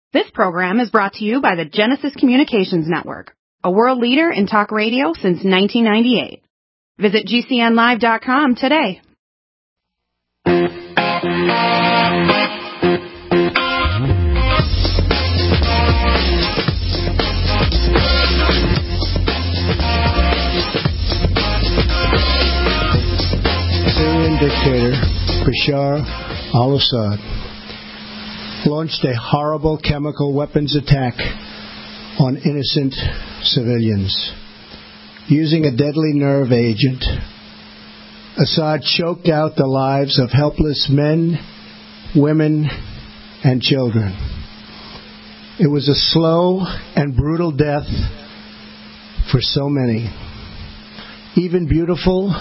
This program is brought to you by the Genesis Communications Network, a world leader in talk radio since 1998. Visit GCNlive.com today. Syrian dictator Bashar al-Assad launched a horrible chemical weapons attack on innocent civilians. Using a deadly nerve agent, Assad choked out the lives of helpless men, women, and children. It was a slow and brutal death for so many. Even beautiful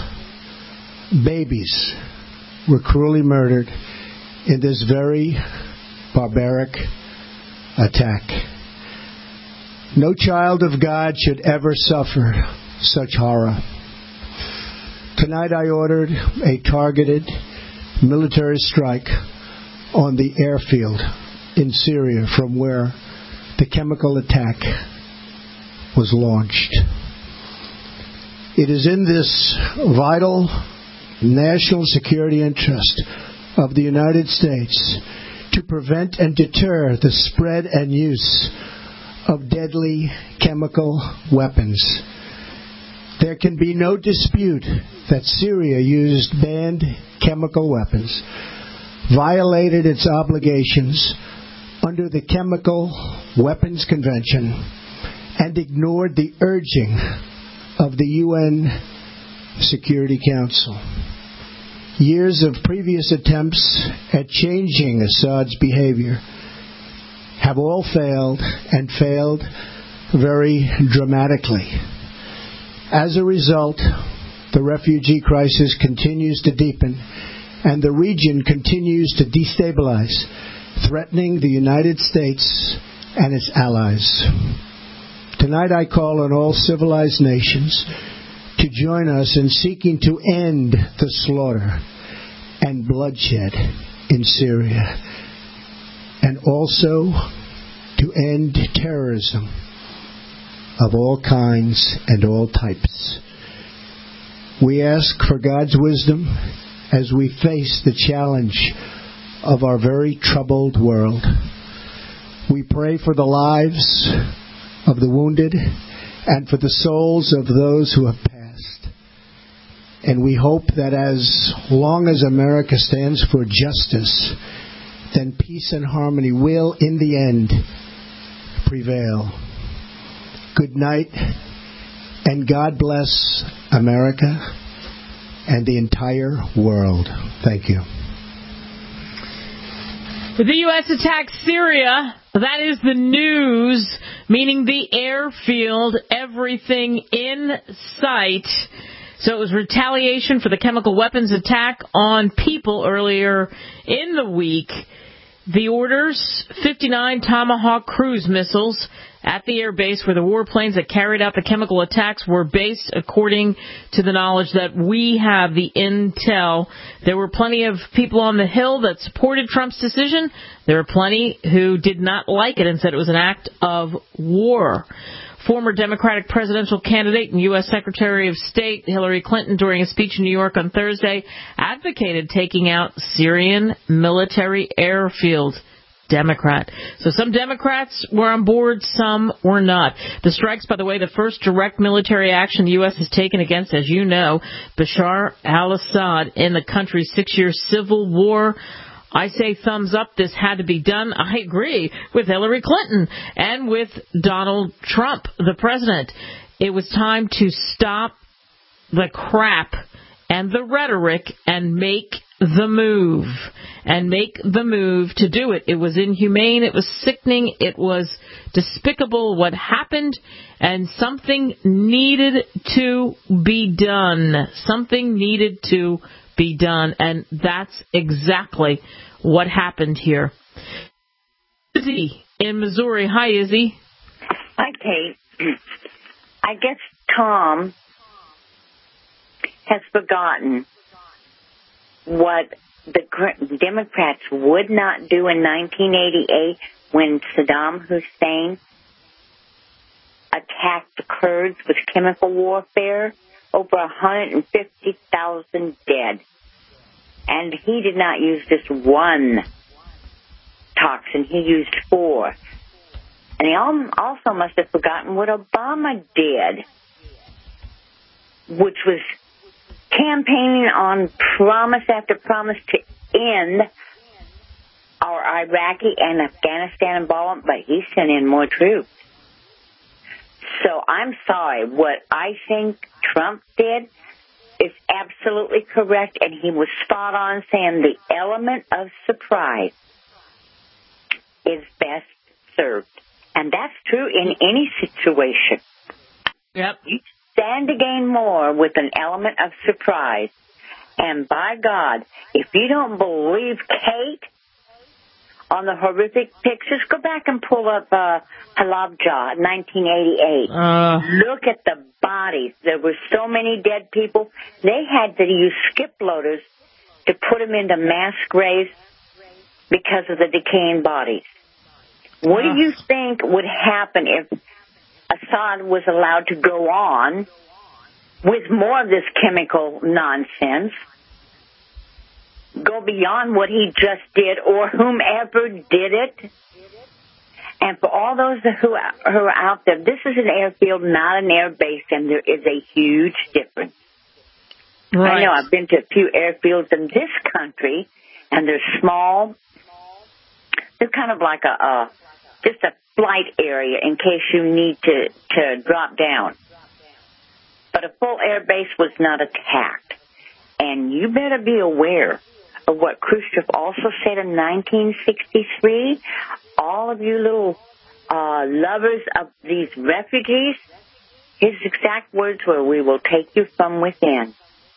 babies were cruelly murdered in this very barbaric attack. No child of God should ever suffer such horror. Tonight I ordered a targeted military strike on the airfield in Syria from where the chemical attack was launched. It is in this vital national security interest of the United States to prevent and deter the spread and use of deadly chemical weapons. There can be no dispute that Syria used banned chemical weapons, violated its obligations under the Chemical Weapons Convention, and ignored the urging of the UN Security Council. Years of previous attempts at changing Assad's behavior have all failed, and failed very dramatically. As a result, the refugee crisis continues to deepen, and the region continues to destabilize, threatening the United States and its allies. Tonight I call on all civilized nations to join us in seeking to end the slaughter and bloodshed in Syria, and also to end terrorism of all kinds and all types. We ask for God's wisdom as we face the challenge of our very troubled world. We pray for the lives of the wounded and for the souls of those who have passed. And we hope that as long as America stands for justice, then peace and harmony will, in the end, prevail. Good night, and God bless America and the entire world. Thank you. The U.S. attacks Syria. That is the news, meaning the airfield, everything in sight. So it was retaliation for the chemical weapons attack on people earlier in the week. The orders, 59 Tomahawk cruise missiles at the air base where the warplanes that carried out the chemical attacks were based, according to the knowledge that we have, the intel. There were plenty of people on the Hill that supported Trump's decision. There were plenty who did not like it and said it was an act of war. Former Democratic presidential candidate and U.S. Secretary of State Hillary Clinton, during a speech in New York on Thursday, advocated taking out Syrian military airfield. Democrat. So some Democrats were on board, some were not. The strikes, by the way, the first direct military action the U.S. has taken against, as you know, Bashar al-Assad in the country's 6-year civil war. I say thumbs up. This had to be done. I agree with Hillary Clinton and with Donald Trump, the president. It was time to stop the crap and the rhetoric and make the move. And make the move to do it. It was inhumane. It was sickening. It was despicable what happened. And something needed to be done. Something needed to be done. And that's exactly what happened here. Izzy in Missouri. Hi, Izzy. Hi, Kate. I guess Tom has forgotten what the Democrats would not do in 1988 when Saddam Hussein attacked the Kurds with chemical warfare, over 150,000 dead. And he did not use just one toxin, he used 4. And he also must have forgotten what Obama did, which was campaigning on promise after promise to end our Iraqi and Afghanistan involvement, but he sent in more troops. So I'm sorry, what I think Trump did is absolutely correct, and he was spot on saying the element of surprise is best served. And that's true in any situation. Yep. You stand to gain more with an element of surprise. And by God, if you don't believe Kate on the horrific pictures, go back and pull up Halabja, 1988. Look at the bodies. There were so many dead people. They had to use skip loaders to put them into mass graves because of the decaying bodies. What do you think would happen if Assad was allowed to go on with more of this chemical nonsense, go beyond what he just did or whomever did it? And for all those who are out there, this is an airfield, not an air base, and there is a huge difference. Right. I know I've been to a few airfields in this country, and they're small. They're kind of like just a flight area in case you need to drop down. But a full air base was not attacked. And you better be aware of what Khrushchev also said in 1963. All of you little lovers of these refugees, his exact words were, "We will take you from within."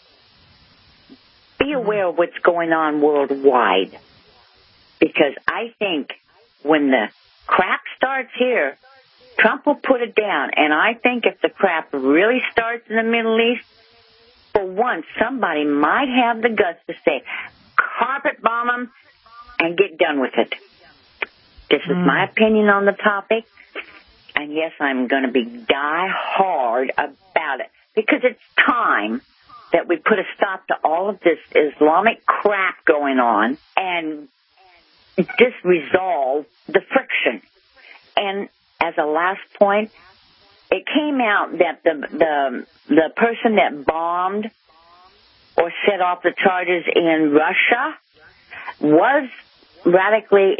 Be aware of what's going on worldwide. Because I think when the crap starts here, Trump will put it down. And I think if the crap really starts in the Middle East, for once, somebody might have the guts to say, carpet bomb them and get done with it. This is my opinion on the topic. And yes, I'm going to be die hard about it. Because it's time that we put a stop to all of this Islamic crap going on and just resolve the friction. And as a last point, it came out that the person that bombed or set off the charges in Russia was radically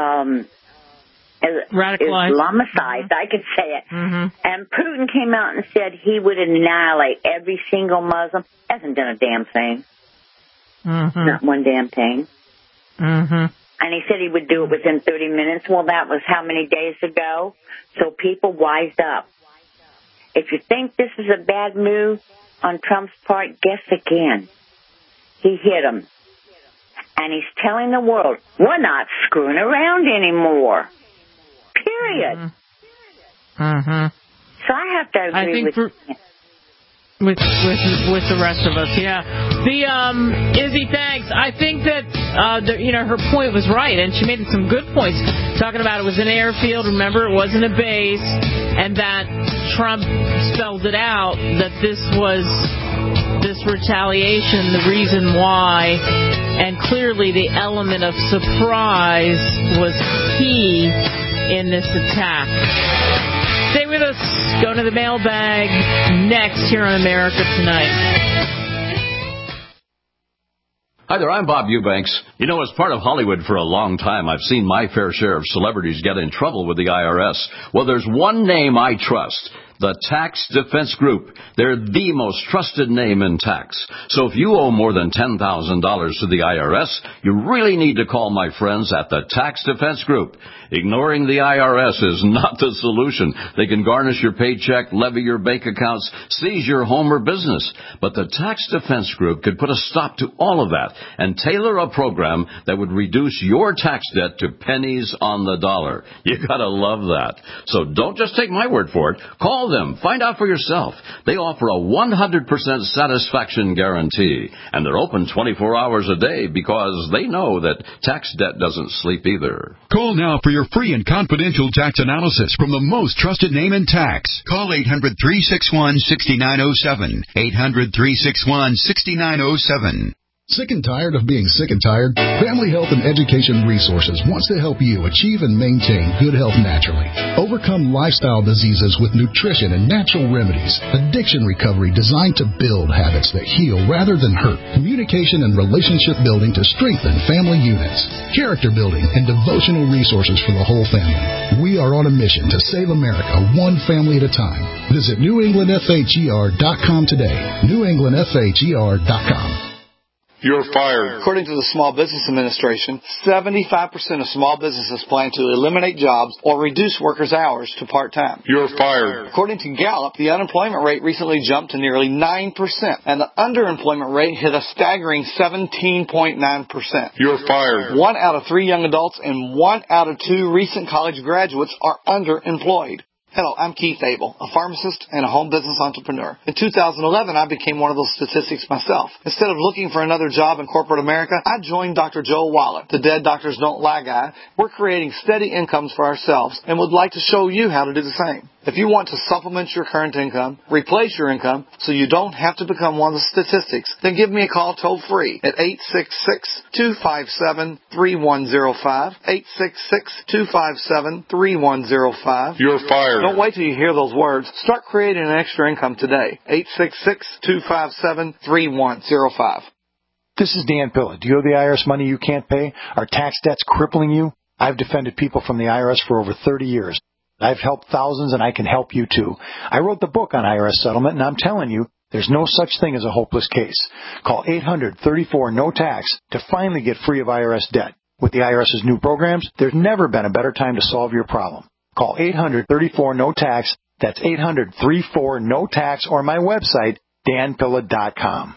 Islamicized, I could say it. Mm-hmm. And Putin came out and said he would annihilate every single Muslim. Hasn't done a damn thing. Mm-hmm. Not one damn thing. Mm-hmm. And he said he would do it within 30 minutes. Well, that was how many days ago? So people wised up. If you think this is a bad move on Trump's part, guess again. He hit him. And he's telling the world, we're not screwing around anymore. Period. Mm-hmm. So I have to agree with the rest of us, yeah. Izzy, thanks. I think that her point was right, and she made some good points. Talking about it was an airfield. Remember, it wasn't a base, and that Trump spelled it out that this was this retaliation, the reason why, and clearly the element of surprise was key in this attack. Stay with us. Go to the mailbag next here on America Tonight. Hi there, I'm Bob Eubanks. You know, as part of Hollywood for a long time, I've seen my fair share of celebrities get in trouble with the IRS. Well, there's one name I trust. The Tax Defense Group. They're the most trusted name in tax. So if you owe more than $10,000 to the IRS, you really need to call my friends at the Tax Defense Group. Ignoring the IRS is not the solution. They can garnish your paycheck, levy your bank accounts, seize your home or business. But the Tax Defense Group could put a stop to all of that and tailor a program that would reduce your tax debt to pennies on the dollar. You gotta love that. So don't just take my word for it. Call them. Find out for yourself. They offer a 100% satisfaction guarantee. And they're open 24 hours a day because they know that tax debt doesn't sleep either. Call now for your free and confidential tax analysis from the most trusted name in tax. Call 800-361-6907. 800-361-6907. Sick and tired of being sick and tired? Family Health and Education Resources wants to help you achieve and maintain good health naturally. Overcome lifestyle diseases with nutrition and natural remedies. Addiction recovery designed to build habits that heal rather than hurt. Communication and relationship building to strengthen family units. Character building and devotional resources for the whole family. We are on a mission to save America one family at a time. Visit NewEnglandFHER.com today. NewEnglandFHER.com. You're fired. According to the Small Business Administration, 75% of small businesses plan to eliminate jobs or reduce workers' hours to part-time. You're fired. According to Gallup, the unemployment rate recently jumped to nearly 9%, and the underemployment rate hit a staggering 17.9%. You're fired. 1 out of 3 young adults and 1 out of 2 recent college graduates are underemployed. Hello, I'm Keith Abel, a pharmacist and a home business entrepreneur. In 2011, I became one of those statistics myself. Instead of looking for another job in corporate America, I joined Dr. Joel Wallach, the Dead Doctors Don't Lie guy. We're creating steady incomes for ourselves and would like to show you how to do the same. If you want to supplement your current income, replace your income, so you don't have to become one of the statistics, then give me a call toll-free at 866-257-3105, 866-257-3105. You're fired. Don't wait till you hear those words. Start creating an extra income today. 866-257-3105. This is Dan Pilla. Do you owe the IRS money you can't pay? Are tax debts crippling you? I've defended people from the IRS for over 30 years. I've helped thousands, and I can help you too. I wrote the book on IRS settlement, and I'm telling you, there's no such thing as a hopeless case. Call 800-34-NO-TAX to finally get free of IRS debt. With the IRS's new programs, there's never been a better time to solve your problem. Call 800-34-NO-TAX. That's 800-34-NO-TAX, or my website, danpilla.com.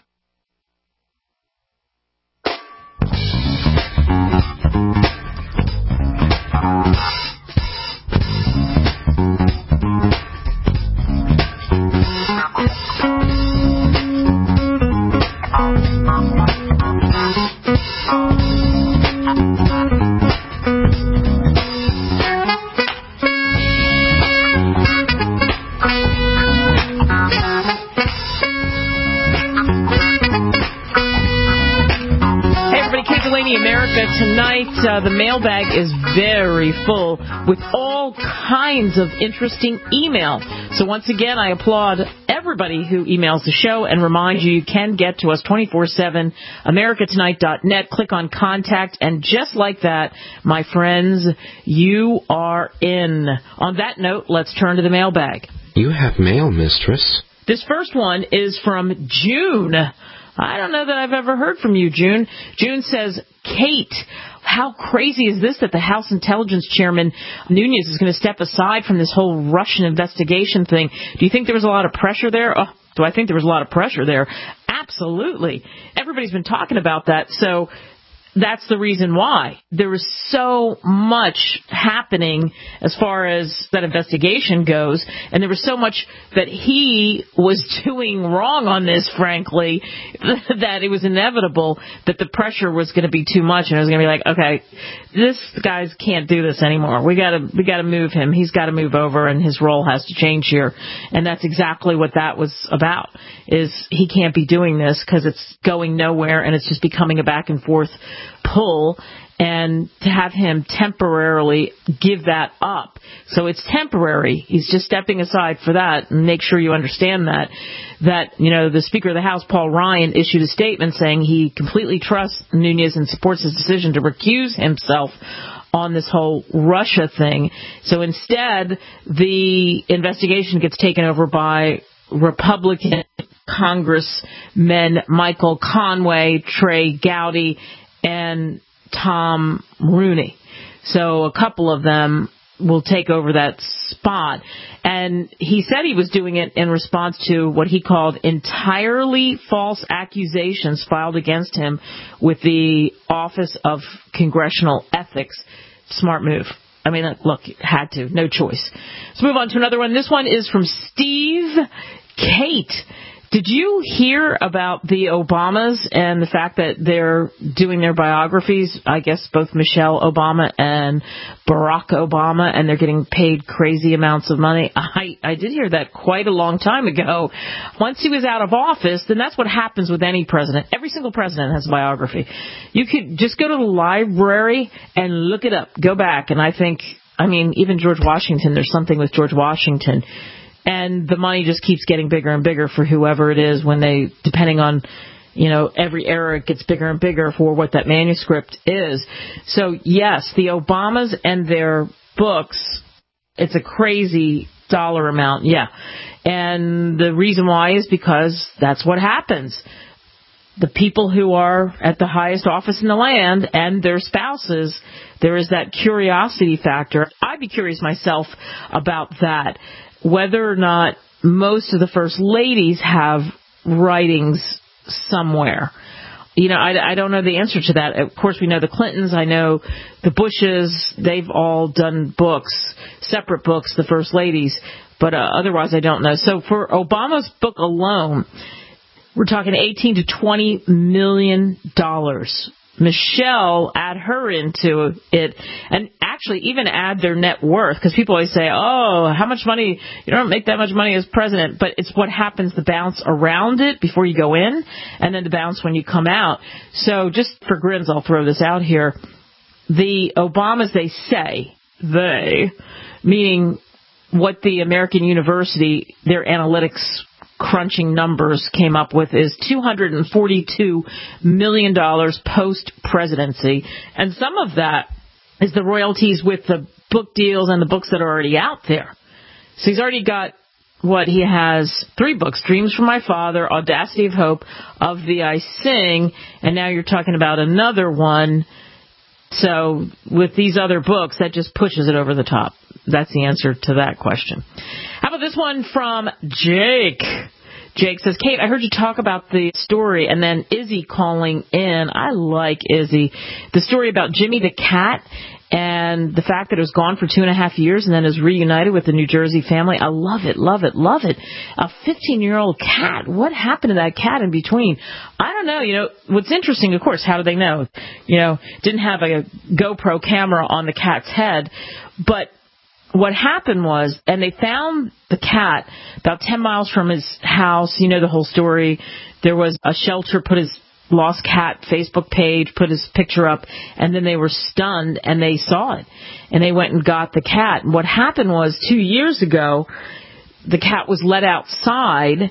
America tonight, the mailbag is very full with all kinds of interesting email. So once again, I applaud everybody who emails the show and remind you you can get to us 24/7, americatonight.net. Click on contact, and just like that, my friends, you are in. On that note, let's turn to the mailbag. You have mail, mistress. This first one is from June. I don't know that I've ever heard from you, June. June says, Kate, how crazy is this that the House Intelligence Chairman Nunes is going to step aside from this whole Russian investigation thing? Do you think there was a lot of pressure there? Oh, do I think there was a lot of pressure there? Absolutely. Everybody's been talking about that, so that's the reason why. There was so much happening as far as that investigation goes, and there was so much that he was doing wrong on this, frankly, that it was inevitable that the pressure was going to be too much, and it was going to be like, okay, this guy can't do this anymore. We got to move him. He's got to move over, and his role has to change here. And that's exactly what that was about, is he can't be doing this because it's going nowhere, and it's just becoming a back and forth pull, and to have him temporarily give that up. So it's temporary. He's just stepping aside for that, and make sure you understand that, you know, the Speaker of the House, Paul Ryan, issued a statement saying he completely trusts Nunes and supports his decision to recuse himself on this whole Russia thing. So instead, the investigation gets taken over by Republican Congressmen Michael Conway, Trey Gowdy, and Tom Rooney. So a couple of them will take over that spot. And he said he was doing it in response to what he called entirely false accusations filed against him with the Office of Congressional Ethics. Smart move. I mean, look, had to. No choice. Let's move on to another one. This one is from Steve Kate. Did you hear about the Obamas and the fact that they're doing their biographies? I guess both Michelle Obama and Barack Obama, and they're getting paid crazy amounts of money. I did hear that quite a long time ago. Once he was out of office, then that's what happens with any president. Every single president has a biography. You could just go to the library and look it up. Go back, and I think, even George Washington, there's something with George Washington. And the money just keeps getting bigger and bigger for whoever it is when they, depending on, every era, it gets bigger and bigger for what that manuscript is. So, yes, the Obamas and their books, it's a crazy dollar amount, yeah. And the reason why is because that's what happens. The people who are at the highest office in the land and their spouses, there is that curiosity factor. I'd be curious myself about that. Whether or not most of the first ladies have writings somewhere. I don't know the answer to that. Of course, we know the Clintons. I know the Bushes. They've all done books, separate books, the first ladies. But otherwise, I don't know. So for Obama's book alone, we're talking $18 to $20 million. Michelle, add her into it, and actually even add their net worth, because people always say, oh, how much money? You don't make that much money as president, but it's what happens, the bounce around it before you go in, and then the bounce when you come out. So just for grins, I'll throw this out here. The Obamas, they say, meaning what the American University, their analytics crunching numbers came up with is $242 million post-presidency. And some of that is the royalties with the book deals and the books that are already out there. So he's already got, he has 3 books, Dreams from My Father, Audacity of Hope, Of Thee I Sing, and now you're talking about another one. So with these other books, that just pushes it over the top. That's the answer to that question. How about this one from Jake? Jake says, Kate, I heard you talk about the story and then Izzy calling in. I like Izzy. The story about Jimmy the cat and the fact that it was gone for 2.5 years and then is reunited with the New Jersey family. I love it, love it, love it. A 15-year-old cat. What happened to that cat in between? I don't know. What's interesting, of course, how do they know? Didn't have a GoPro camera on the cat's head, but what happened was, and they found the cat about 10 miles from his house. You know the whole story. There was a shelter, put his lost cat Facebook page, put his picture up, and then they were stunned and they saw it. And they went and got the cat. And what happened was 2 years ago, the cat was let outside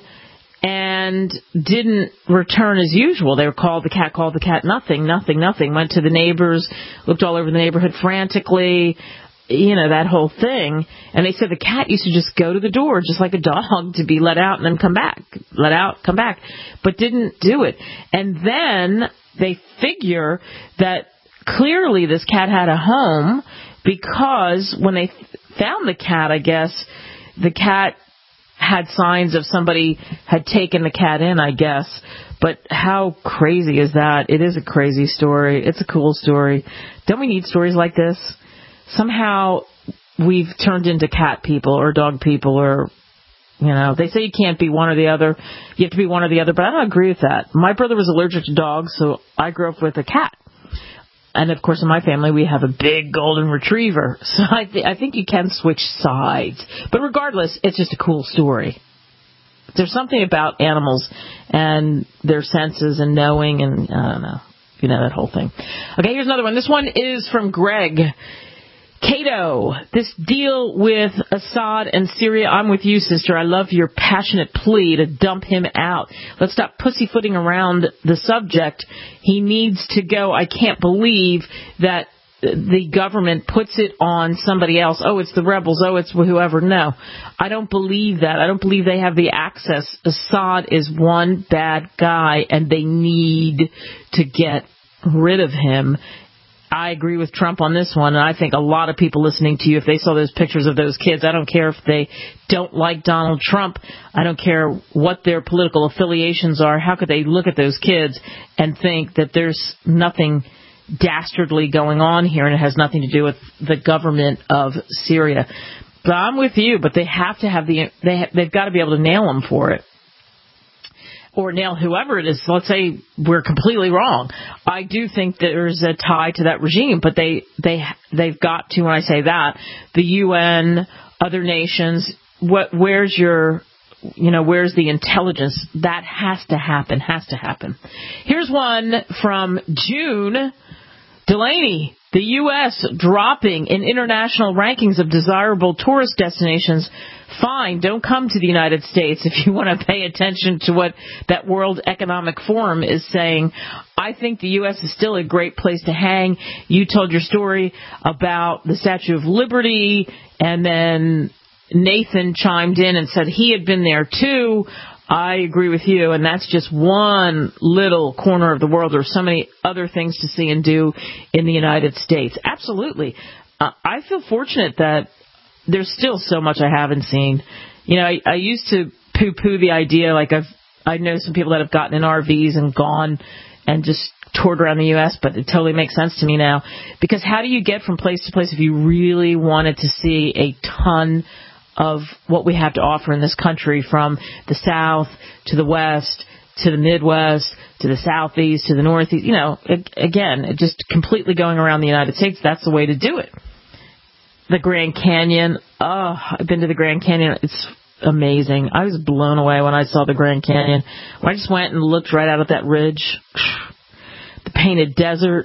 and didn't return as usual. They were called the cat, nothing. Went to the neighbors, looked all over the neighborhood frantically, that whole thing. And they said the cat used to just go to the door, just like a dog, to be let out and then come back. Let out, come back. But didn't do it. And then they figure that clearly this cat had a home, because when they found the cat, I guess, the cat had signs of somebody had taken the cat in, I guess. But how crazy is that? It is a crazy story. It's a cool story. Don't we need stories like this? Somehow we've turned into cat people or dog people, or, they say you can't be one or the other. You have to be one or the other, but I don't agree with that. My brother was allergic to dogs, so I grew up with a cat. And, of course, in my family, we have a big golden retriever. So I think you can switch sides. But regardless, it's just a cool story. There's something about animals and their senses and knowing, and I don't know. That whole thing. Okay, here's another one. This one is from Greg. Cato, this deal with Assad and Syria, I'm with you, sister. I love your passionate plea to dump him out. Let's stop pussyfooting around the subject. He needs to go. I can't believe that the government puts it on somebody else. Oh, it's the rebels. Oh, it's whoever. No, I don't believe that. I don't believe they have the access. Assad is one bad guy, and they need to get rid of him. I agree with Trump on this one, and I think a lot of people listening to you, if they saw those pictures of those kids, I don't care if they don't like Donald Trump, I don't care what their political affiliations are, how could they look at those kids and think that there's nothing dastardly going on here and it has nothing to do with the government of Syria. But I'm with you, but they have to have they've got to be able to nail them for it. Or nail whoever it is. Let's say we're completely wrong. I do think there's a tie to that regime, but they've got to, when I say that, the UN, other nations, where's the intelligence? That has to happen. Here's one from June. Delaney, the U.S. dropping in international rankings of desirable tourist destinations. Fine, don't come to the United States if you want to pay attention to what that World Economic Forum is saying. I think the U.S. is still a great place to hang. You told your story about the Statue of Liberty, and then Nathan chimed in and said he had been there too. I agree with you, and that's just one little corner of the world. There's so many other things to see and do in the United States. Absolutely. I feel fortunate that there's still so much I haven't seen. You know, I used to poo-poo the idea, like I know some people that have gotten in RVs and gone and just toured around the U.S., but it totally makes sense to me now. Because how do you get from place to place if you really wanted to see a ton of what we have to offer in this country, from the South to the West to the Midwest to the Southeast to the Northeast? You know, again, just completely going around the United States, that's the way to do it. The Grand Canyon. Oh, I've been to the Grand Canyon. It's amazing. I was blown away when I saw the Grand Canyon. I just went and looked right out at that ridge. The Painted Desert.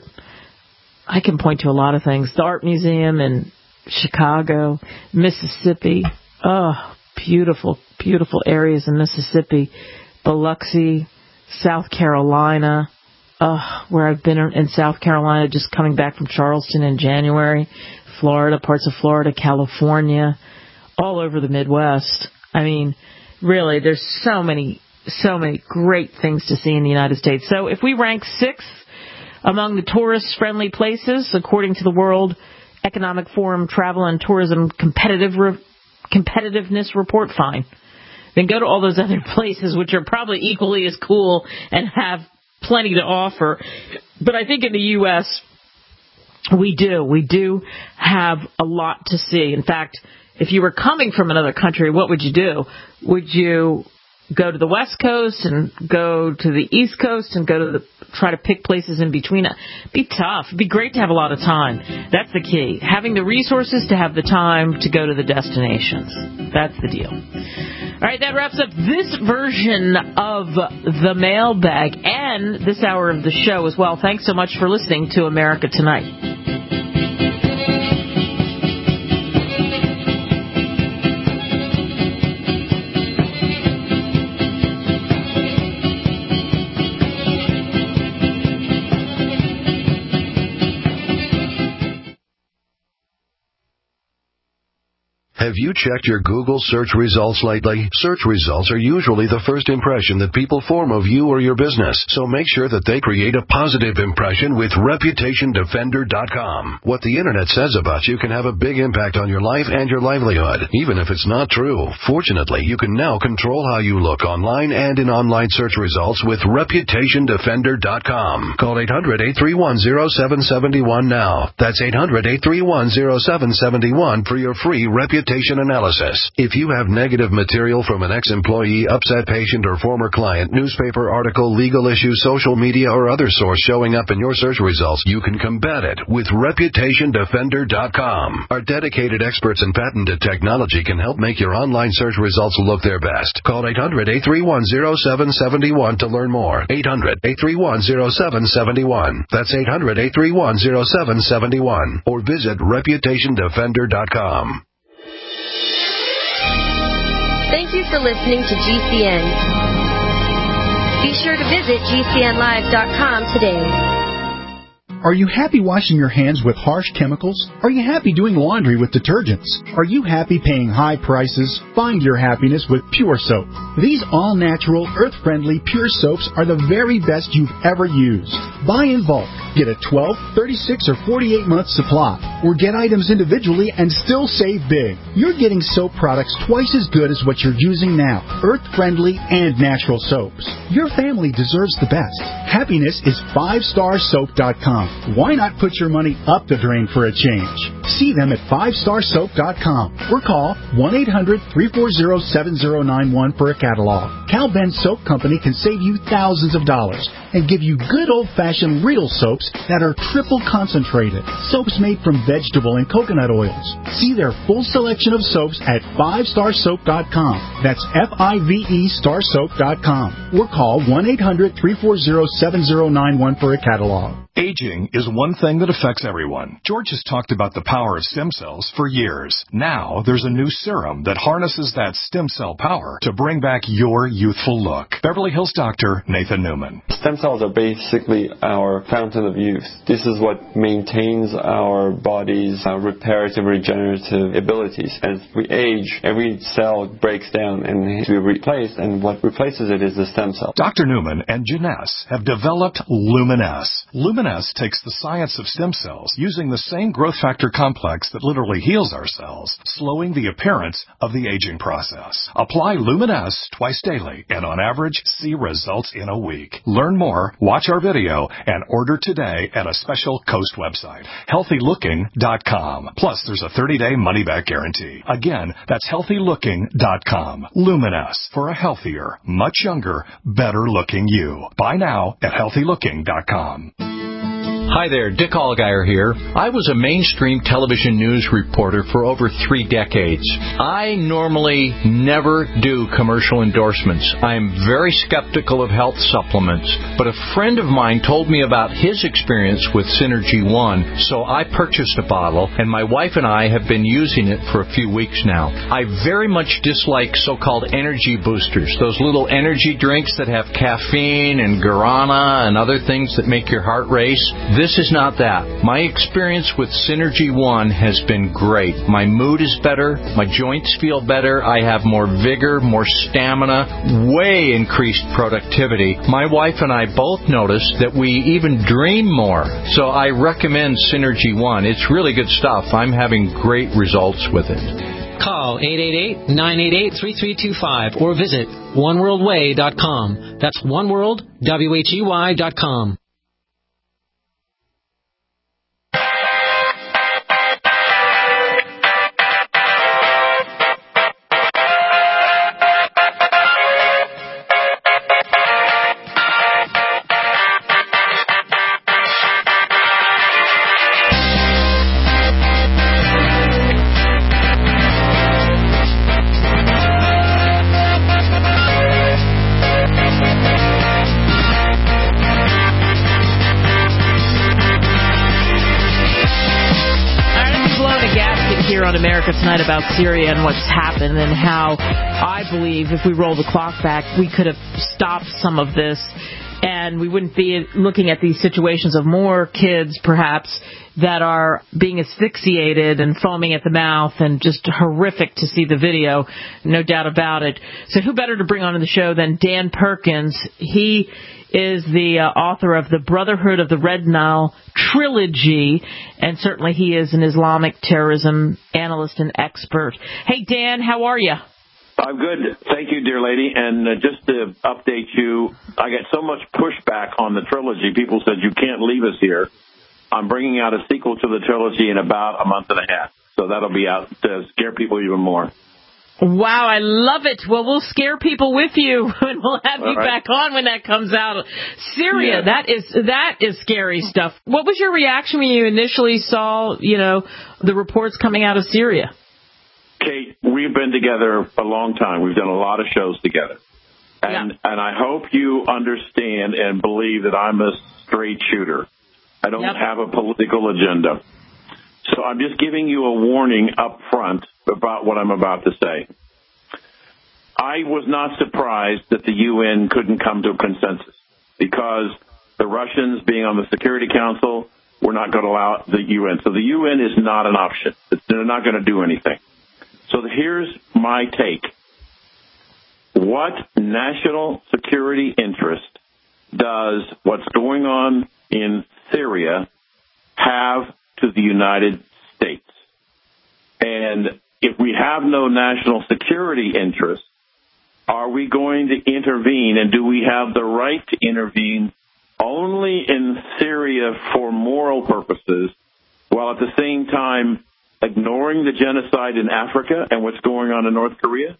I can point to a lot of things. The Art Museum in Chicago, Mississippi. Oh, beautiful, beautiful areas in Mississippi. Biloxi, South Carolina. Oh, where I've been in South Carolina, just coming back from Charleston in January. Florida, parts of Florida, California, all over the Midwest. I mean, really, there's so many great things to see in the United States. So if we rank 6th among the tourist-friendly places, according to the World Economic Forum Travel and Tourism Competitiveness Report, fine. Then go to all those other places, which are probably equally as cool and have plenty to offer. But I think in the U.S., we do have a lot to see. In fact, if you were coming from another country, what would you do? Would you go to the West Coast and go to the East Coast and try to pick places in between? It'd be tough. It'd be great to have a lot of time. That's the key. Having the resources to have the time to go to the destinations. That's the deal. All right, that wraps up this version of the Mailbag and this hour of the show as well. Thanks so much for listening to America Tonight. Have you checked your Google search results lately? Search results are usually the first impression that people form of you or your business, so make sure that they create a positive impression with ReputationDefender.com. What the Internet says about you can have a big impact on your life and your livelihood, even if it's not true. Fortunately, you can now control how you look online and in online search results with ReputationDefender.com. Call 800-831-0771 now. That's 800-831-0771 for your free reputation analysis. If you have negative material from an ex-employee, upset patient, or former client, newspaper article, legal issue, social media, or other source showing up in your search results, you can combat it with ReputationDefender.com. Our dedicated experts in patented technology can help make your online search results look their best. Call 800-831-0771 to learn more. 800-831-0771. That's 800-831-0771. Or visit ReputationDefender.com. Thank you for listening to GCN. Be sure to visit GCNlive.com today. Are you happy washing your hands with harsh chemicals? Are you happy doing laundry with detergents? Are you happy paying high prices? Find your happiness with Pure Soap. These all-natural, earth-friendly Pure Soaps are the very best you've ever used. Buy in bulk. Get a 12, 36, or 48-month supply. Or get items individually and still save big. You're getting soap products twice as good as what you're using now. Earth-friendly and natural soaps. Your family deserves the best. Happiness is 5starsoap.com. Why not put your money up the drain for a change? See them at 5starsoap.com or call 1-800-340-7091 for a catalog. Cal Ben Soap Company can save you thousands of dollars and give you good old-fashioned real soaps that are triple concentrated. Soaps made from vegetable and coconut oils. See their full selection of soaps at 5starsoap.com. That's F-I-V-E starsoap.com or call 1-800-340-7091 for a catalog. Aging is one thing that affects everyone. George has talked about the power of stem cells for years. Now, there's a new serum that harnesses that stem cell power to bring back your youthful look. Beverly Hills doctor Nathan Newman. Stem cells are basically our fountain of youth. This is what maintains our body's reparative, regenerative abilities. As we age, every cell breaks down and needs to be replaced, and what replaces it is the stem cell. Dr. Newman and Janess have developed Luminess. Luminess takes the science of stem cells using the same growth factor complex that literally heals our cells, slowing the appearance of the aging process. Apply Luminess twice daily and on average see results in a week. Learn more, watch our video, and order today at a special Coast website, healthylooking.com. Plus, there's a 30-day money-back guarantee. Again, that's healthylooking.com. Luminess, for a healthier, much younger, better-looking you. Buy now at healthylooking.com. Hi there, Dick Allgaier here. I was a mainstream television news reporter for over 3 decades. I normally never do commercial endorsements. I am very skeptical of health supplements, but a friend of mine told me about his experience with Synergy One, so I purchased a bottle, and my wife and I have been using it for a few weeks now. I very much dislike so-called energy boosters, those little energy drinks that have caffeine and guarana and other things that make your heart race. This is not that. My experience with Synergy One has been great. My mood is better. My joints feel better. I have more vigor, more stamina, way increased productivity. My wife and I both noticed that we even dream more. So I recommend Synergy One. It's really good stuff. I'm having great results with it. Call 888-988-3325 or visit oneworldway.com. That's oneworldwhey.com. America Tonight about Syria and what's happened and how I believe if we roll the clock back, we could have stopped some of this and we wouldn't be looking at these situations of more kids, perhaps, that are being asphyxiated and foaming at the mouth, and just horrific to see the video, no doubt about it. So who better to bring on the show than Dan Perkins? He is the author of the Brotherhood of the Red Nile trilogy, and certainly he is an Islamic terrorism analyst and expert. Hey, Dan, how are you? I'm good. Thank you, dear lady. And just to update you, I got so much pushback on the trilogy. People said, you can't leave us here. I'm bringing out a sequel to the trilogy in about a month and a half. So that'll be out to scare people even more. Wow, I love it. Well, we'll scare people with you, and we'll have you back on when that comes out. Syria, that is scary stuff. What was your reaction when you initially saw, the reports coming out of Syria? Kate, we've been together a long time. We've done a lot of shows together. And I hope you understand and believe that I'm a straight shooter. I don't have a political agenda. So I'm just giving you a warning up front about what I'm about to say. I was not surprised that the UN couldn't come to a consensus because the Russians being on the Security Council, we're not going to allow the UN. So the UN is not an option. They're not going to do anything. So here's my take. What national security interest does what's going on in Syria have to the United States? And if we have no national security interest, are we going to intervene, and do we have the right to intervene only in Syria for moral purposes, while at the same time ignoring the genocide in Africa and what's going on in North Korea?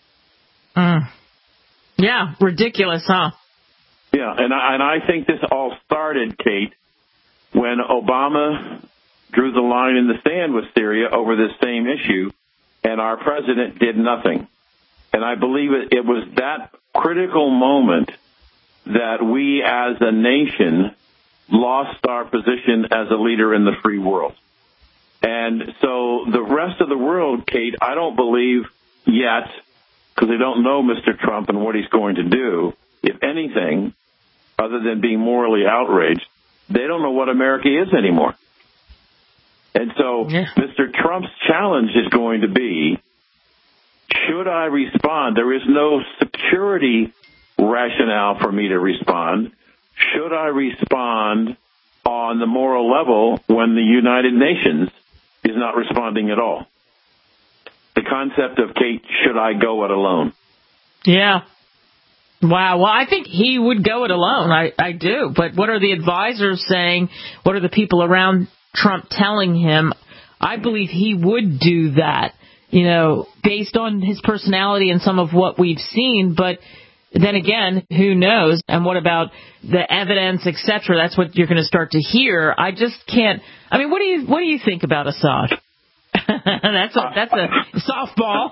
Yeah, ridiculous, huh? Yeah, and I think this all started, Kate, when Obama drew the line in the sand with Syria over this same issue, and our president did nothing. And I believe it was that critical moment that we as a nation lost our position as a leader in the free world. And so the rest of the world, Kate, I don't believe yet, because they don't know Mr. Trump and what he's going to do, if anything, other than being morally outraged, they don't know what America is anymore. And so Mr. Trump's challenge is going to be, should I respond? There is no security rationale for me to respond. Should I respond on the moral level when the United Nations is not responding at all? The concept of, Kate, should I go it alone? Yeah. Wow. Well, I think he would go it alone. I do. But what are the advisors saying? What are the people around Trump telling him? I believe he would do that, based on his personality and some of what we've seen. But then again, who knows? And what about the evidence, etc.? That's what you're going to start to hear. I just can't. I mean, what do you think about Assad? That's a softball.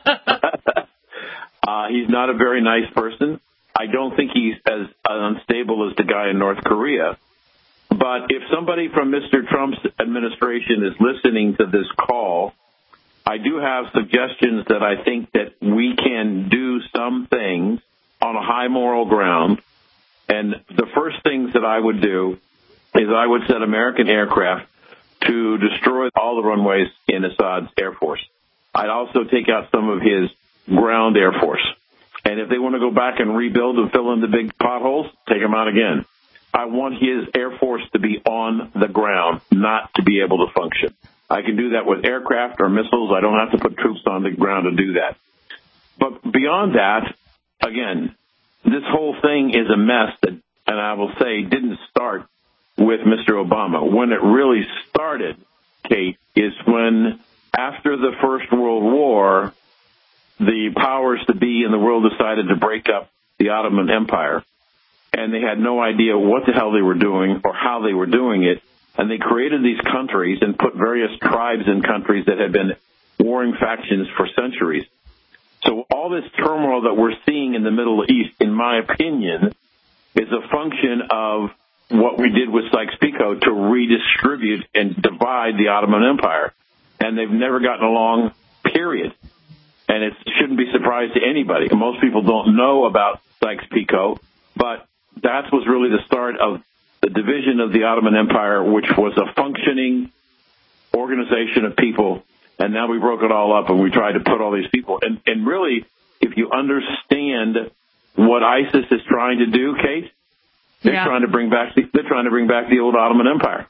He's not a very nice person. I don't think he's as unstable as the guy in North Korea. But if somebody from Mr. Trump's administration is listening to this call, I do have suggestions that I think that we can do some things on a high moral ground. And the first things that I would do is I would set American aircraft to destroy all the runways in Assad's Air Force. I'd also take out some of his ground Air Force. And if they want to go back and rebuild and fill in the big potholes, take them out again. I want his Air Force to be on the ground, not to be able to function. I can do that with aircraft or missiles. I don't have to put troops on the ground to do that. But beyond that, again, this whole thing is a mess that, and I will say, didn't start with Mr. Obama. When it really started, Kate, is when after the First World War, the powers to be in the world decided to break up the Ottoman Empire. And they had no idea what the hell they were doing or how they were doing it. And they created these countries and put various tribes in countries that had been warring factions for centuries. So all this turmoil that we're seeing in the Middle East, in my opinion, is a function of what we did with Sykes-Picot to redistribute and divide the Ottoman Empire. And they've never gotten along, period. And it shouldn't be a surprise to anybody. Most people don't know about Sykes-Picot, but that was really the start of the division of the Ottoman Empire, which was a functioning organization of people. And now we broke it all up and we tried to put all these people. And really, if you understand what ISIS is trying to do, Kate, they're trying to bring back the old Ottoman Empire.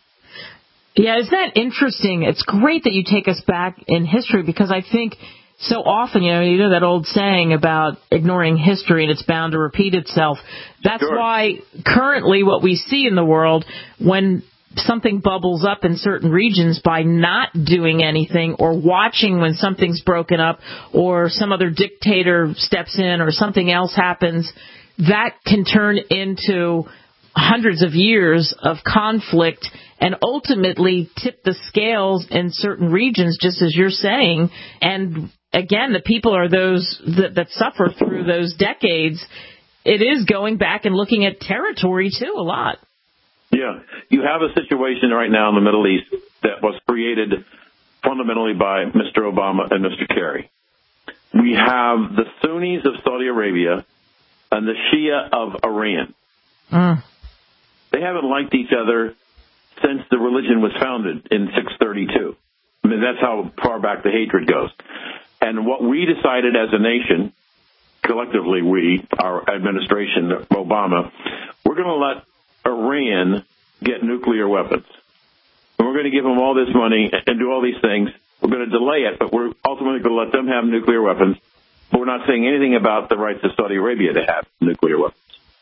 Yeah, isn't that interesting? It's great that you take us back in history, because I think so often, you know that old saying about ignoring history and it's bound to repeat itself. That's why currently what we see in the world, when something bubbles up in certain regions, by not doing anything or watching when something's broken up or some other dictator steps in or something else happens, that can turn into hundreds of years of conflict and ultimately tip the scales in certain regions, just as you're saying. And again, the people are those that suffer through those decades. It is going back and looking at territory, too, a lot. Yeah. You have a situation right now in the Middle East that was created fundamentally by Mr. Obama and Mr. Kerry. We have the Sunnis of Saudi Arabia and the Shia of Iran. They haven't liked each other since the religion was founded in 632. I mean, that's how far back the hatred goes. And what we decided as a nation, collectively we, our administration, Obama, we're going to let Iran get nuclear weapons. And we're going to give them all this money and do all these things. We're going to delay it, but we're ultimately going to let them have nuclear weapons. But we're not saying anything about the rights of Saudi Arabia to have nuclear weapons.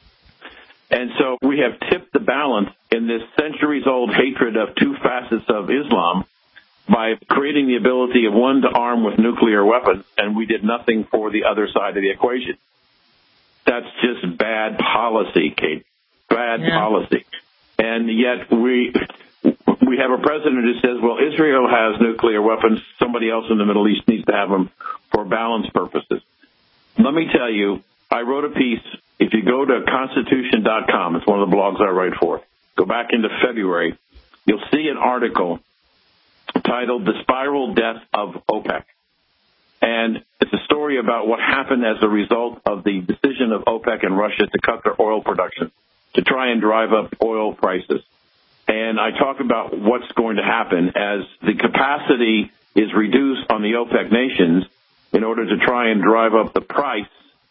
And so we have tipped the balance in this centuries-old hatred of two facets of Islam by creating the ability of one to arm with nuclear weapons, and we did nothing for the other side of the equation. That's just bad policy, Kate. Bad policy. And yet we have a president who says, well, Israel has nuclear weapons. Somebody else in the Middle East needs to have them for balance purposes. Let me tell you, I wrote a piece. If you go to Constitution.com, it's one of the blogs I write for, go back into February, you'll see an article titled The Spiral Death of OPEC. And it's a story about what happened as a result of the decision of OPEC and Russia to cut their oil production, to try and drive up oil prices. And I talk about what's going to happen as the capacity is reduced on the OPEC nations in order to try and drive up the price.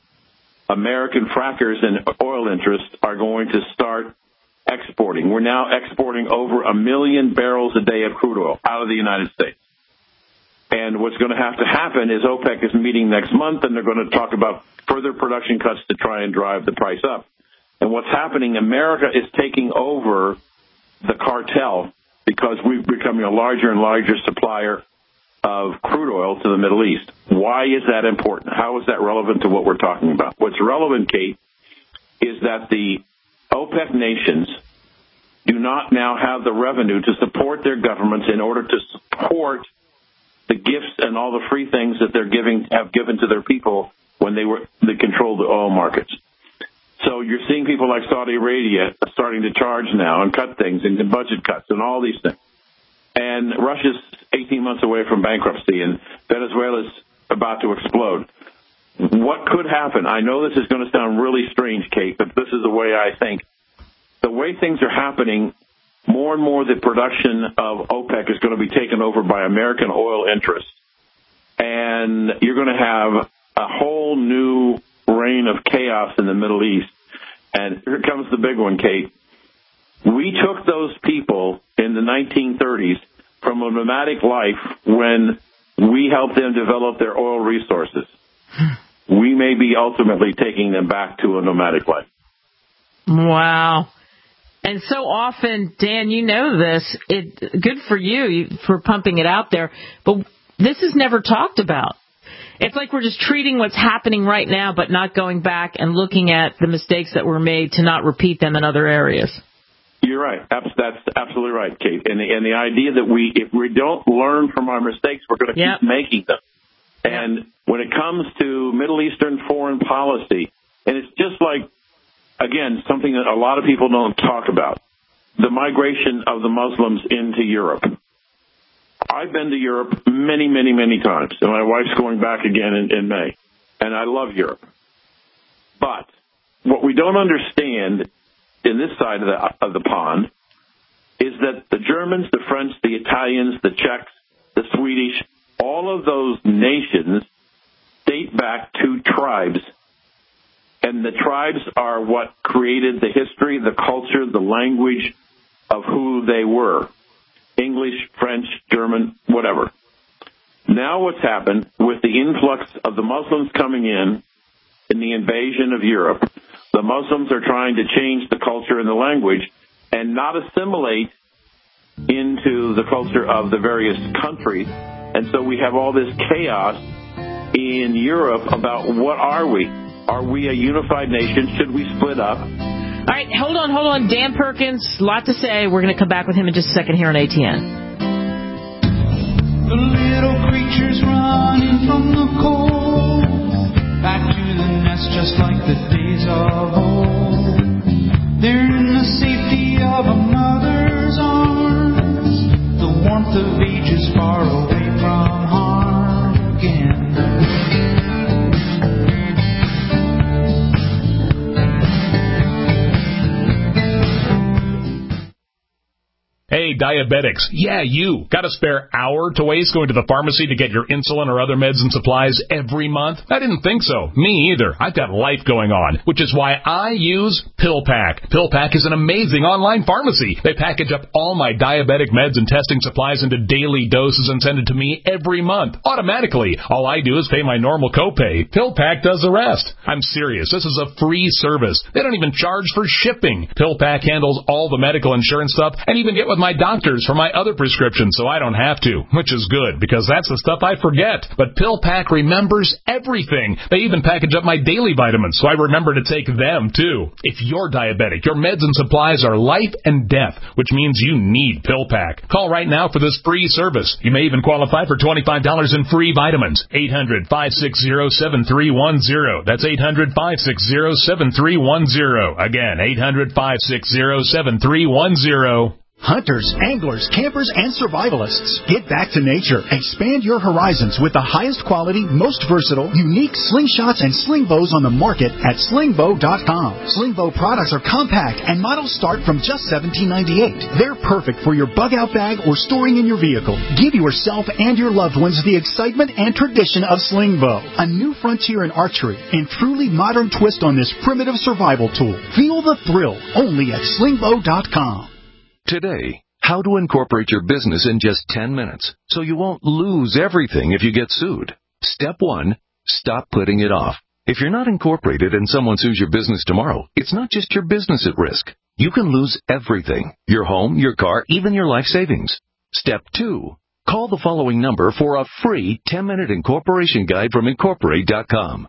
American frackers and oil interests are going to start exporting. We're now exporting over 1 million barrels a day of crude oil out of the United States. And what's going to have to happen is OPEC is meeting next month, and they're going to talk about further production cuts to try and drive the price up. And what's happening, America is taking over the cartel because we're becoming a larger and larger supplier of crude oil to the Middle East. Why is that important? How is that relevant to what we're talking about? What's relevant, Kate, is that the OPEC nations do not now have the revenue to support their governments in order to support the gifts and all the free things that have given to their people when they controlled the oil markets. So you're seeing people like Saudi Arabia starting to charge now and cut things and budget cuts and all these things. And Russia's 18 months away from bankruptcy, and Venezuela's about to explode. What could happen? I know this is going to sound really strange, Kate, but this is the way I think. The way things are happening, more and more the production of OPEC is going to be taken over by American oil interests. And you're going to have a whole new reign of chaos in the Middle East. And here comes the big one, Kate. We took those people in the 1930s from a nomadic life when we helped them develop their oil resources. We may be ultimately taking them back to a nomadic life. Wow. And so often, Dan, you know this, good for you for pumping it out there, but this is never talked about. It's like we're just treating what's happening right now, but not going back and looking at the mistakes that were made to not repeat them in other areas. You're right. That's absolutely right, Kate. And the idea that if we don't learn from our mistakes, we're going to keep making them. And when it comes to Middle Eastern foreign policy, and it's just like, again, something that a lot of people don't talk about, the migration of the Muslims into Europe. I've been to Europe many, many, many times, and my wife's going back again in May, and I love Europe. But what we don't understand in this side of the pond is that the Germans, the French, the Italians, the Czechs, the Swedish, all of those nations date back to tribes. And the tribes are what created the history, the culture, the language of who they were. English, French, German, whatever. Now what's happened with the influx of the Muslims coming in the invasion of Europe, the Muslims are trying to change the culture and the language and not assimilate into the culture of the various countries. And so we have all this chaos in Europe about what are we? Are we a unified nation? Should we split up? All right, hold on. Dan Perkins, a lot to say. We're going to come back with him in just a second here on ATN. The little creatures running from the cold, back to the nest just like the days of old. They're in the safety of a mother's arms, the warmth of ages far away from harm again. Hey, diabetics, yeah, you, got a spare hour to waste going to the pharmacy to get your insulin or other meds and supplies every month? I didn't think so. Me either. I've got life going on, which is why I use PillPack. PillPack is an amazing online pharmacy. They package up all my diabetic meds and testing supplies into daily doses and send it to me every month, automatically. All I do is pay my normal copay. PillPack does the rest. I'm serious. This is a free service. They don't even charge for shipping. PillPack handles all the medical insurance stuff and even get with my doctors for my other prescriptions so I don't have to, which is good because that's the stuff I forget. But PillPack remembers everything. They even package up my daily vitamins so I remember to take them too. If you're diabetic, your meds and supplies are life and death, which means you need PillPack. Call right now for this free service. You may even qualify for $25 in free vitamins. 800-560-7310. That's 800-560-7310. Again, 800-560-7310. Hunters, anglers, campers, and survivalists. Get back to nature. Expand your horizons with the highest quality, most versatile, unique slingshots and sling bows on the market at slingbow.com. Slingbow products are compact and models start from just $17.98. They're perfect for your bug-out bag or storing in your vehicle. Give yourself and your loved ones the excitement and tradition of Slingbow, a new frontier in archery and truly modern twist on this primitive survival tool. Feel the thrill only at slingbow.com. Today, how to incorporate your business in just 10 minutes so you won't lose everything if you get sued. Step 1, stop putting it off. If you're not incorporated and someone sues your business tomorrow, it's not just your business at risk. You can lose everything: your home, your car, even your life savings. Step 2, call the following number for a free 10-minute incorporation guide from Incorporate.com.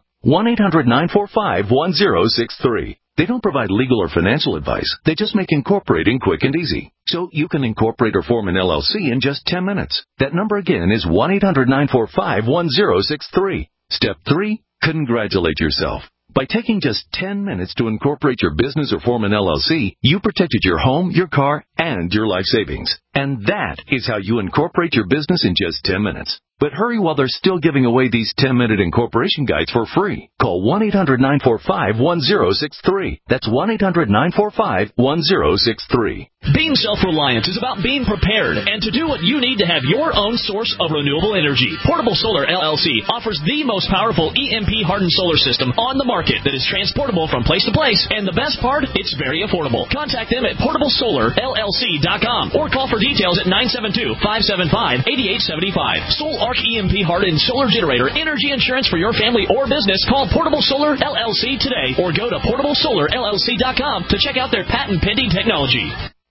1-800-945-1063. They don't provide legal or financial advice. They just make incorporating quick and easy. So you can incorporate or form an LLC in just 10 minutes. That number again is 1-800-945-1063. Step 3, congratulate yourself. By taking just 10 minutes to incorporate your business or form an LLC, you protected your home, your car, and your life savings. And that is how you incorporate your business in just 10 minutes. But hurry while they're still giving away these 10-minute incorporation guides for free. Call 1-800-945-1063. That's 1-800-945-1063. Being self-reliant is about being prepared and to do what you need to have your own source of renewable energy. Portable Solar LLC offers the most powerful EMP-hardened solar system on the market that is transportable from place to place. And the best part, it's very affordable. Contact them at portablesolarllc.com or call for details at 972-575-8875. Soul Arc EMP-hardened solar generator energy insurance for your family or business. Call Portable Solar LLC today or go to portablesolarllc.com to check out their patent-pending technology.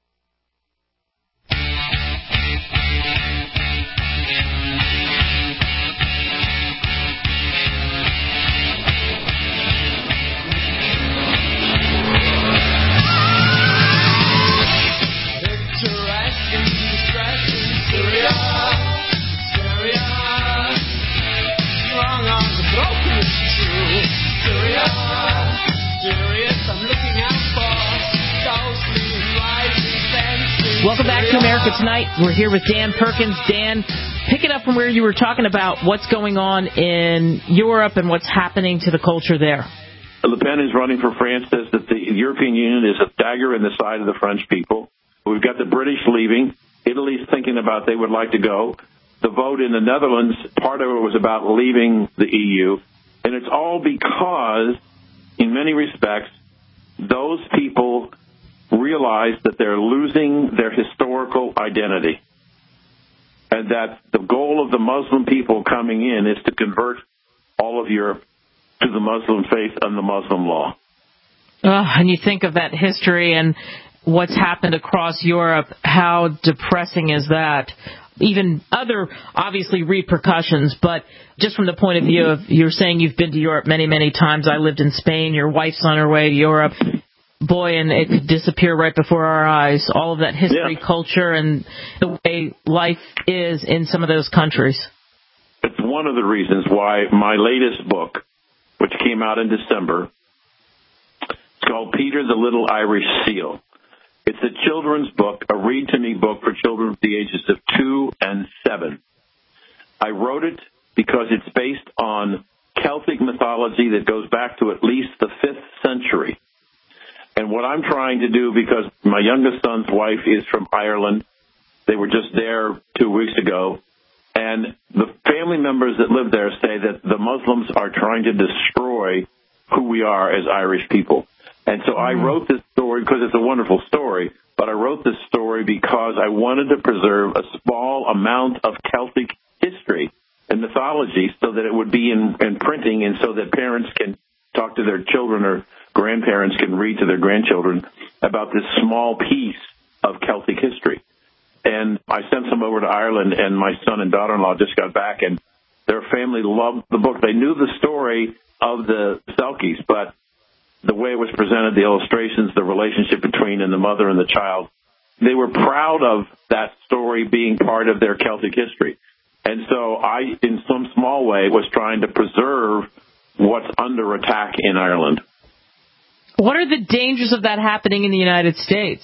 Welcome back to America Tonight. We're here with Dan Perkins. Dan, pick it up from where you were talking about what's going on in Europe and what's happening to the culture there. Le Pen is running for France, says that the European Union is a dagger in the side of the French people. We've got the British leaving. Italy's thinking about they would like to go. The vote in the Netherlands, part of it was about leaving the EU. And it's all because, in many respects, those people realize that they're losing their historical identity, and that the goal of the Muslim people coming in is to convert all of Europe to the Muslim faith and the Muslim law. And you think of that history and what's happened across Europe, how depressing is that? Even other, obviously, repercussions, but just from the point of view of, you're saying you've been to Europe many, many times. I lived in Spain. Your wife's on her way to Europe. Boy, and it could disappear right before our eyes. All of that history, culture, and the way life is in some of those countries. It's one of the reasons why my latest book, which came out in December, it's called Peter the Little Irish Seal. It's a children's book, a read-to-me book for children of the ages of 2 and 7. I wrote it because it's based on Celtic mythology that goes back to at least the 5th century. And what I'm trying to do, because my youngest son's wife is from Ireland, They were just there 2 weeks ago. And the family members that live there say that the Muslims are trying to destroy who we are as Irish people. And so I wrote this story because it's a wonderful story, but I wrote this story because I wanted to preserve a small amount of Celtic history and mythology so that it would be in printing and so that parents can talk to their children or grandparents can read to their grandchildren about this small piece of Celtic history. And I sent some over to Ireland, and my son and daughter-in-law just got back, and their family loved the book. They knew the story of the Selkies, but the way it was presented, the illustrations, the relationship between the mother and the child, they were proud of that story being part of their Celtic history. And so I, in some small way, was trying to preserve what's under attack in Ireland. What are the dangers of that happening in the United States?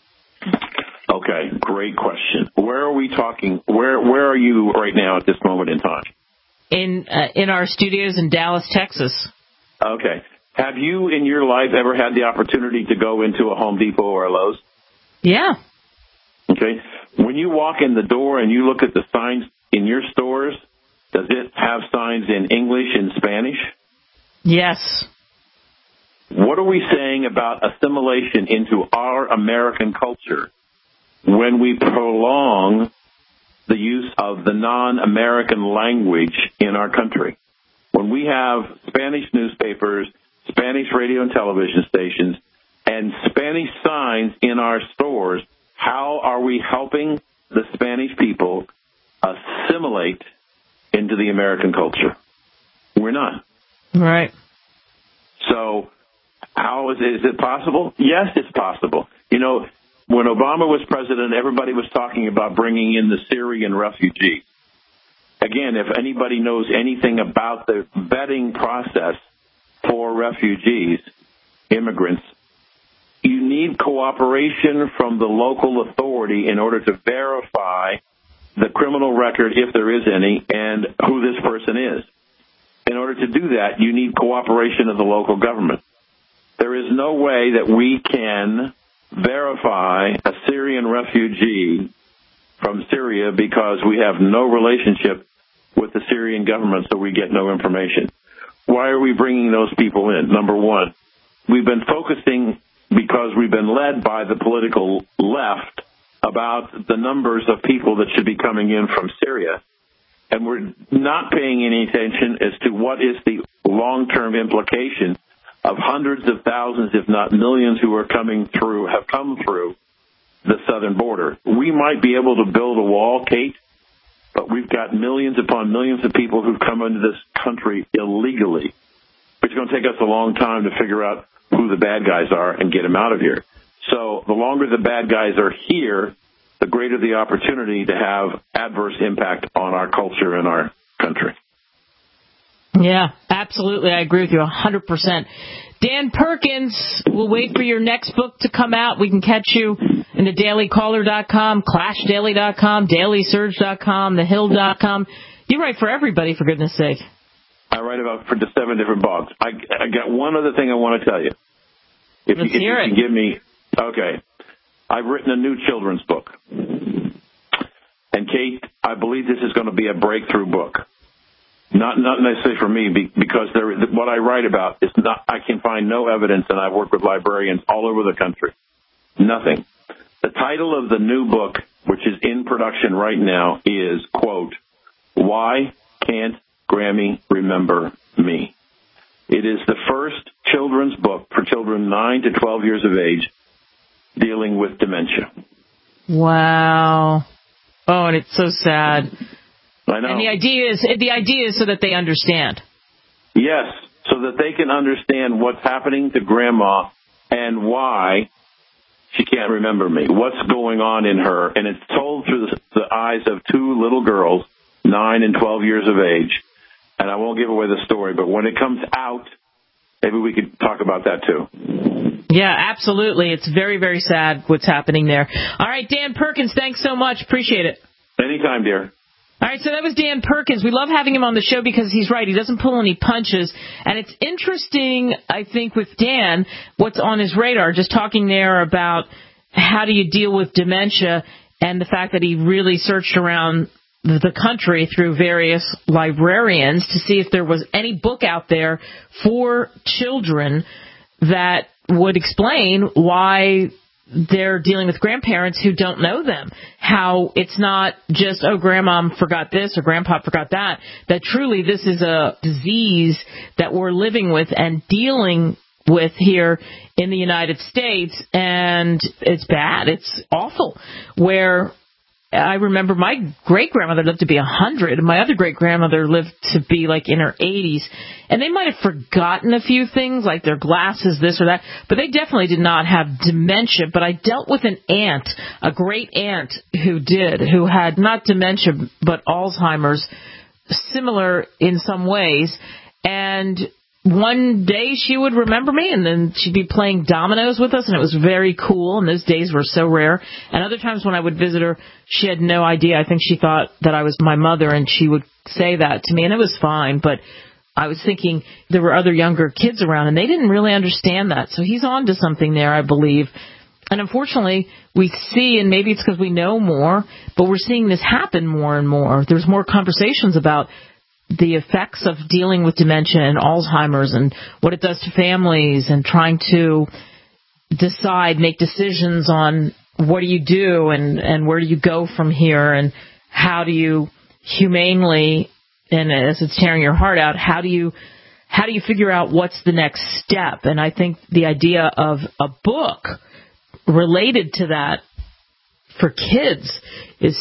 Okay, great question. Where are we talking? Where are you right now at this moment in time? In our studios in Dallas, Texas. Okay. Have you in your life ever had the opportunity to go into a Home Depot or a Lowe's? Yeah. Okay. When you walk in the door and you look at the signs in your stores, does it have signs in English and Spanish? Yes. What are we saying about assimilation into our American culture when we prolong the use of the non-American language in our country? When we have Spanish newspapers, Spanish radio and television stations, and Spanish signs in our stores, how are we helping the Spanish people assimilate into the American culture? We're not. Right. So how is it possible? Yes, it's possible. You know, when Obama was president, everybody was talking about bringing in the Syrian refugees. Again, if anybody knows anything about the vetting process for refugees, immigrants, you need cooperation from the local authority in order to verify the criminal record, if there is any, and who this person is. In order to do that, you need cooperation of the local government. There is no way that we can verify a Syrian refugee from Syria because we have no relationship with the Syrian government, so we get no information. Why are we bringing those people in? Number one, we've been focusing because we've been led by the political left about the numbers of people that should be coming in from Syria, and we're not paying any attention as to what is the long-term implication of hundreds of thousands, if not millions, who are have come through the southern border. We might be able to build a wall, Kate, but we've got millions upon millions of people who've come into this country illegally. It's going to take us a long time to figure out who the bad guys are and get them out of here. So the longer the bad guys are here, the greater the opportunity to have adverse impact on our culture and our country. Yeah, absolutely. I agree with you 100%. Dan Perkins, we'll wait for your next book to come out. We can catch you in the dailycaller.com, clashdaily.com, dailysurge.com, thehill.com. You write for everybody, for goodness sake. I write for 7 different blogs. I got one other thing I want to tell you. If you can give me, okay. I've written a new children's book. And Kate, I believe this is going to be a breakthrough book. Not necessarily for me, because what I write about is not. I can find no evidence, and I've worked with librarians all over the country. Nothing. The title of the new book, which is in production right now, is, quote, "Why Can't Grammy Remember Me?" It is the first children's book for children 9 to 12 years of age dealing with dementia. Wow. Oh, and it's so sad. I know. And the idea is so that they understand. Yes, so that they can understand what's happening to Grandma and why she can't remember me. What's going on in her. And it's told through the eyes of 2 little girls, 9 and 12 years of age. And I won't give away the story, but when it comes out, maybe we could talk about that too. Yeah, absolutely. It's very, very sad what's happening there. All right, Dan Perkins, thanks so much. Appreciate it. Anytime, dear. All right, so that was Dan Perkins. We love having him on the show because he's right. He doesn't pull any punches. And it's interesting, I think, with Dan, what's on his radar, just talking there about how do you deal with dementia. and the fact that he really searched around the country through various librarians to see if there was any book out there for children that would explain why they're dealing with grandparents who don't know them. How it's not just, oh, grandma forgot this or grandpa forgot that. That truly this is a disease that we're living with and dealing with here in the United States. And it's bad. It's awful. Where I remember my great-grandmother lived to be 100, and my other great-grandmother lived to be, like, in her 80s. And they might have forgotten a few things, like their glasses, this or that, but they definitely did not have dementia. But I dealt with an aunt, a great-aunt who had not dementia, but Alzheimer's, similar in some ways. And one day she would remember me, and then she'd be playing dominoes with us, and it was very cool, and those days were so rare. And other times when I would visit her, she had no idea. I think she thought that I was my mother, and she would say that to me, and it was fine. But I was thinking there were other younger kids around, and they didn't really understand that. So he's on to something there, I believe. And unfortunately, we see, and maybe it's because we know more, but we're seeing this happen more and more. There's more conversations about the effects of dealing with dementia and Alzheimer's and what it does to families, and trying to make decisions on what do you do and where do you go from here, and how do you humanely, and as it's tearing your heart out, how do you figure out what's the next step? And I think the idea of a book related to that for kids is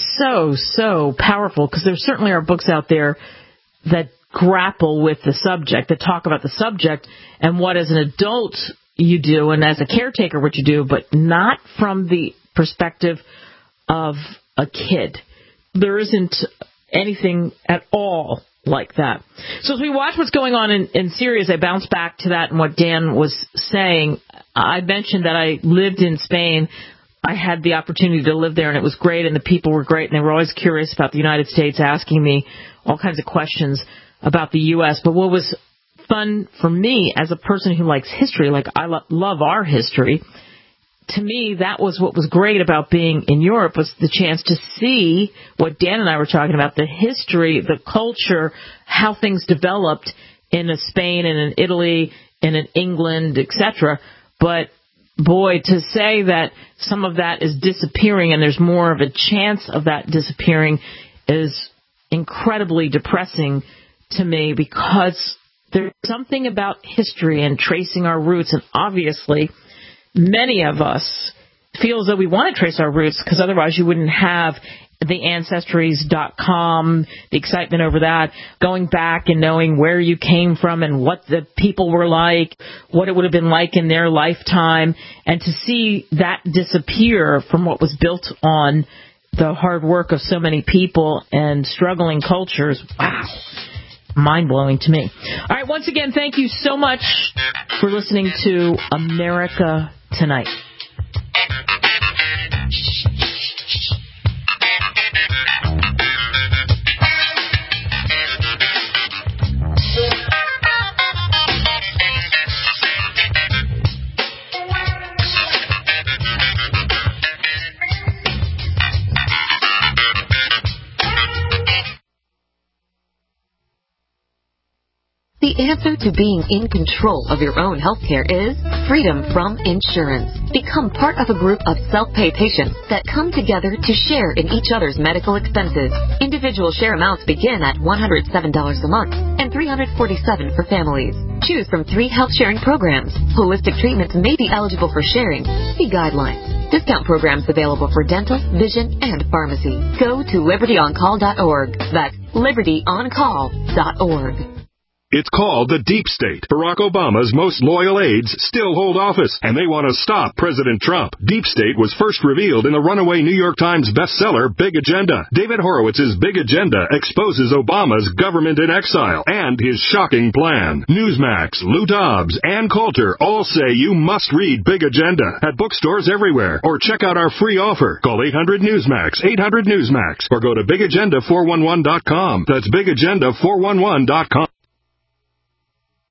so powerful, because there certainly are books out there that grapple with the subject, that talk about the subject and what as an adult you do and as a caretaker what you do, but not from the perspective of a kid. There isn't anything at all like that. So as we watch what's going on in Syria, as I bounce back to that and what Dan was saying, I mentioned that I lived in Spain. I had the opportunity to live there, and it was great, and the people were great, and they were always curious about the United States, asking me all kinds of questions about the U.S. But what was fun for me as a person who likes history, like I love our history, to me that was what was great about being in Europe, was the chance to see what Dan and I were talking about, the history, the culture, how things developed in Spain and in Italy and in England, etc. But boy, to say that some of that is disappearing and there's more of a chance of that disappearing is incredibly depressing to me, because there's something about history and tracing our roots, and obviously many of us feel as though we want to trace our roots, because otherwise you wouldn't have the Ancestries.com, the excitement over that, going back and knowing where you came from and what the people were like, what it would have been like in their lifetime, and to see that disappear from what was built on the hard work of so many people and struggling cultures. Wow. Mind-blowing to me. All right, once again, thank you so much for listening to America Tonight. The answer to being in control of your own healthcare is freedom from insurance. Become part of a group of self-pay patients that come together to share in each other's medical expenses. Individual share amounts begin at $107 a month and $347 for families. Choose from 3 health sharing programs. Holistic treatments may be eligible for sharing. See guidelines. Discount programs available for dental, vision, and pharmacy. Go to libertyoncall.org. That's libertyoncall.org. It's called the Deep State. Barack Obama's most loyal aides still hold office, and they want to stop President Trump. Deep State was first revealed in the runaway New York Times bestseller, Big Agenda. David Horowitz's Big Agenda exposes Obama's government in exile and his shocking plan. Newsmax, Lou Dobbs, Ann Coulter all say you must read Big Agenda at bookstores everywhere, or check out our free offer. Call 800-NEWSMAX, 800-NEWSMAX, or go to BigAgenda411.com. That's BigAgenda411.com.